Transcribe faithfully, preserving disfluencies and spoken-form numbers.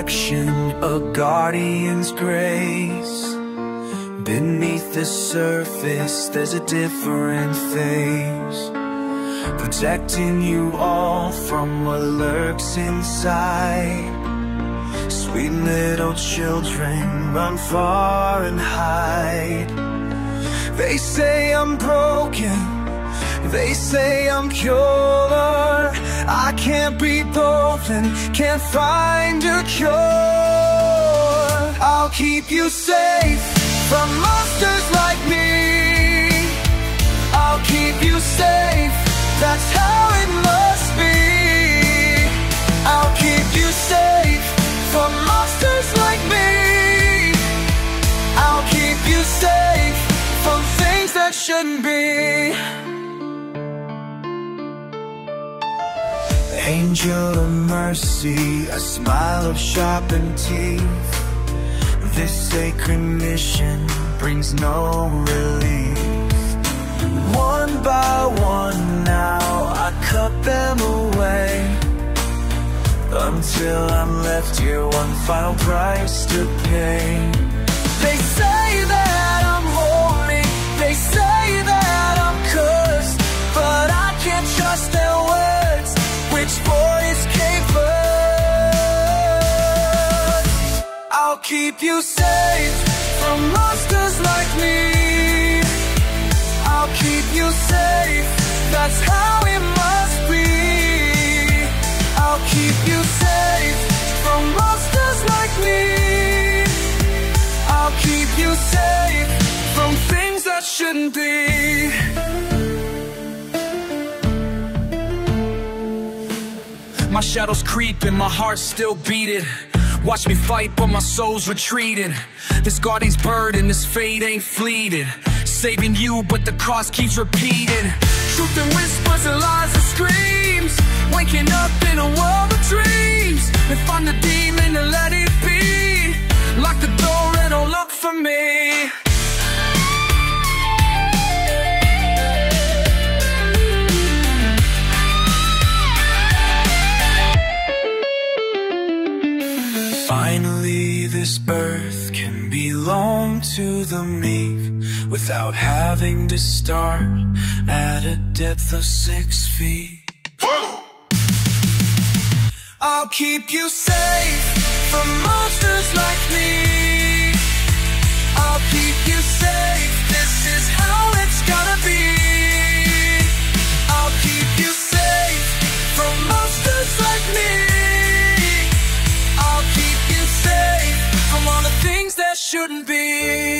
protection, a guardian's grace. Beneath the surface, there's a different face, protecting you all from what lurks inside. Sweet little children, run far and hide. They say I'm broken, they say I'm pure. I can't be broken, can't find a cure. I'll keep you safe from monsters like me. I'll keep you safe, that's how it must be. I'll keep you safe from monsters like me. I'll keep you safe from things that shouldn't be. Angel of mercy, a smile of sharpened teeth. This sacred mission brings no relief. One by one now I cut them away, until I'm left here, one final price to pay. They say that I'm holy, they say that I'm cursed, but I can't trust their words. Which voice came first? I'll keep you safe from monsters like me. I'll keep you safe, that's how it must be. I'll keep you safe from monsters like me. I'll keep you safe from things that shouldn't be. My shadows creeping, my heart's still beating. Watch me fight, but my soul's retreating. This guardian's burden, this fate ain't fleeting. Saving you, but the cost keeps repeating. Truth and whispers and lies and screams. Waking up in a world of dreams. If I'm the demon, then let it be. Lock the door and don't look for me. Finally, this birth can belong to the meek, without having to start at a depth of six feet. I'll keep you safe from monsters like me. I'll keep you safe, this is how it's gonna be. I'll keep you safe from monsters like me. I'll keep you safe from all the things that shouldn't be.